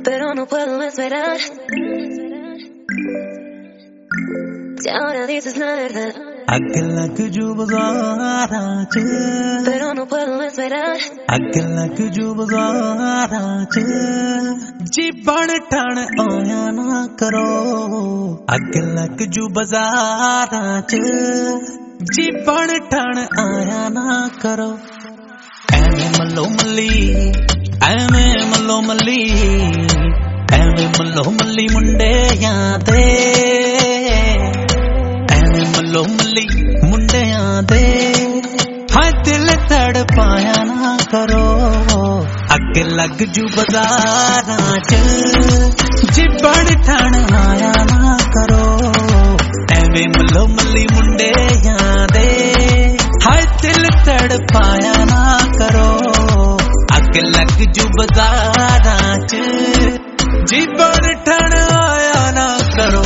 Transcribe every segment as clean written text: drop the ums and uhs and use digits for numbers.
pero no puedo esperar. Si ahora dices la verdad, ਅੱਗ ਲੱਗ ਜੂ ਬਾਜ਼ਾਰਾਂ ਚ, pero no puedo esperar. ਅੱਗ ਲੱਗ ਜੂ ਬਾਜ਼ਾਰਾਂ ਚ, ਜੀ ਬਣ ਠਣ ਆਇਆ ਨਾ ਕਰੋ। ਅੱਗ ਲੱਗ ਜੂ ਬਾਜ਼ਾਰਾਂ ਚ, ਜੀ ਬਣ ਠਣ ਆਇਆ ਨਾ ਕਰੋ। ਐਵੇਂ ਮੱਲੋ ਮੱਲੀ, ਐਵੇਂ ਮੱਲੋ ਮੱਲੀ, ਐਵੇਂ ਮੱਲੋ ਮੱਲੀ ਮੁੰਡਿਆਂ ਦੇ, ਐਵੇਂ ਮੱਲੋ ਮੱਲੀ ਮੁੰਡਿਆਂ ਦੇ, ਹਾਂ ਦਿਲ ਤੜ ਪਾਇਆ ਨਾ ਕਰੋ। ਅੱਗ ਲੱਗ ਜੂ ਬਾਜ਼ਾਰਾਂ ਚ, ਜੀ ਬਣ ਠਣ ਆਇਆ ਨਾ ਕਰੋ। ਐਵੇਂ ਮੱਲੋ ਮੱਲੀ ਮੁੰਡਿਆਂ ਦੇ, ਹਾਂ ਦਿਲ ਤੜ ਪਾਇਆ ਨਾ ਕਰੋ। ਅੱਗ ਲੱਗ ਜੂ ਬਾਜ਼ਾਰਾਂ ਚ, ਜੀ ਬਣ ਠਣ ਆਇਆ ਨਾ ਕਰੋ।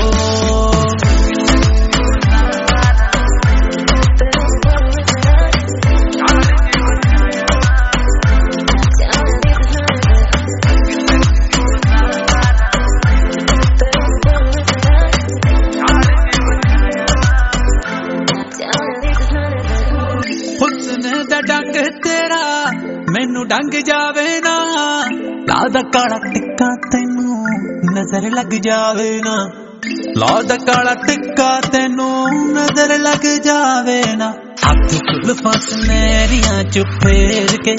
ਹੁਸਨ ਦਾ ਡੰਗ ਤੇਰਾ ਮੈਨੂੰ ਡੰਗ ਜਾਵੇ ਨਾ, ਲਾਦਾ ਕਾਲਾ ਟਿੱਕਾ ਤੈਨੂੰ ਨਜ਼ਰ ਲੱਗ ਜਾਵੇ ਨਾ, ਲਾਦਾ ਕਾਲਾ ਟਿੱਕਾ ਤੈਨੂੰ ਨਜ਼ਰ ਲੱਗ ਜਾਵੇ ਨਾ। ਹੱਥ ਜ਼ੁਲਫਾਂ ਸੁਨਹਿਰੀਆਂ ਚ ਫੇਰ ਕੇ,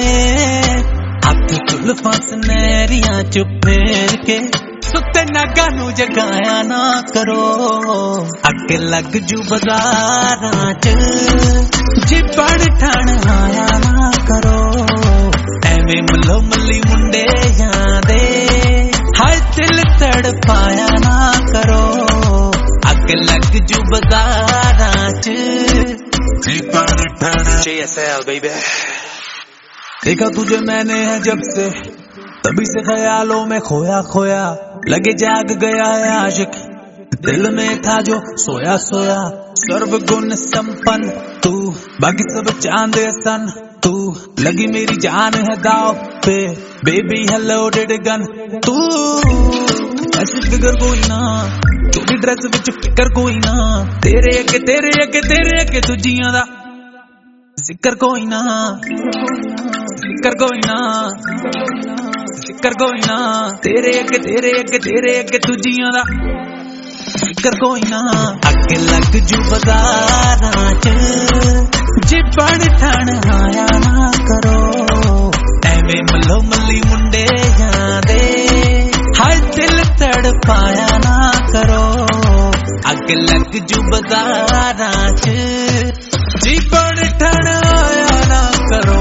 ਹੱਥ ਜ਼ੁਲਫਾਂ ਸੁਨਹਿਰੀਆਂ ਚ ਫੇਰ ਕੇ, ਸੁੱਤੇ ਨਾਗਾਂ ਨੂੰ ਜਗਾਇਆ ਨਾ ਕਰੋ। ਅੱਗ ਲੱਗ ਜੂ ਬਾਜ਼ਾਰਾਂ ਚ, ਜੀ ਬਣ ਠਣ ਆਇਆ ਨਾ ਕਰੋ। ਐਵੇਂ ਮੱਲੋ ਮੱਲੀ ਮੁੰਡਿਆਂ ਦੇ, ਹਾਏ ਦਿਲ ਤੜ ਪਾਇਆ ਨਾ ਕਰੋ। ਅੱਗ ਲੱਗ ਜੂ ਬਾਜ਼ਾਰਾਂ ਚ, ਜੀ ਬਣ ਠਣ। JSL baby, देखा तुझे मैंने है जब से, तभी से ख्यालों में खोया खोया, लगे जाग गया है आशिक, दिल में था जो सोया सोया। सर्व गुण संपन्न तू, बाकी सब चांद सन तू, लगी मेरी जान है दाव पे, बेबी है लोडेड गन तू। ऐसी फिगर कोई ना, छोटी ड्रेस विच फिकर कोई ना, तेरे अगे तेरे अगे तेरे अगे दूजियां दा जिक्र कोई ना, जिक्र कोई ना, जिक्र कोई ना, तेरे अगे तेरे अगे तेरे अगे दूजियां दा जिक्र कोई ना। अग लग जू बाਜ਼ਾਰਾਂ ਚ, जी बण ठण आया ना करो। ਐਵੇਂ ਮੱਲੋ ਮੱਲੀ ਮੁੰਡਿਆਂ ਦੇ, ਹਾਏ ਦਿਲ ਤੜ ਪਾਇਆ ਨਾ ਕਰੋ। ਅੱਗ ਲੱਗ ਜੂ ਬਾਜ਼ਾਰਾਂ ਚ, ਜੀ ਬਣ ਠਣ ਆਇਆ ਨਾ ਕਰੋ।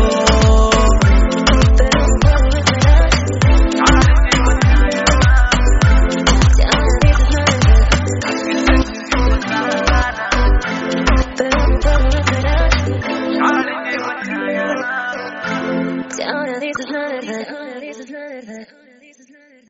Si ahora dices la verdad,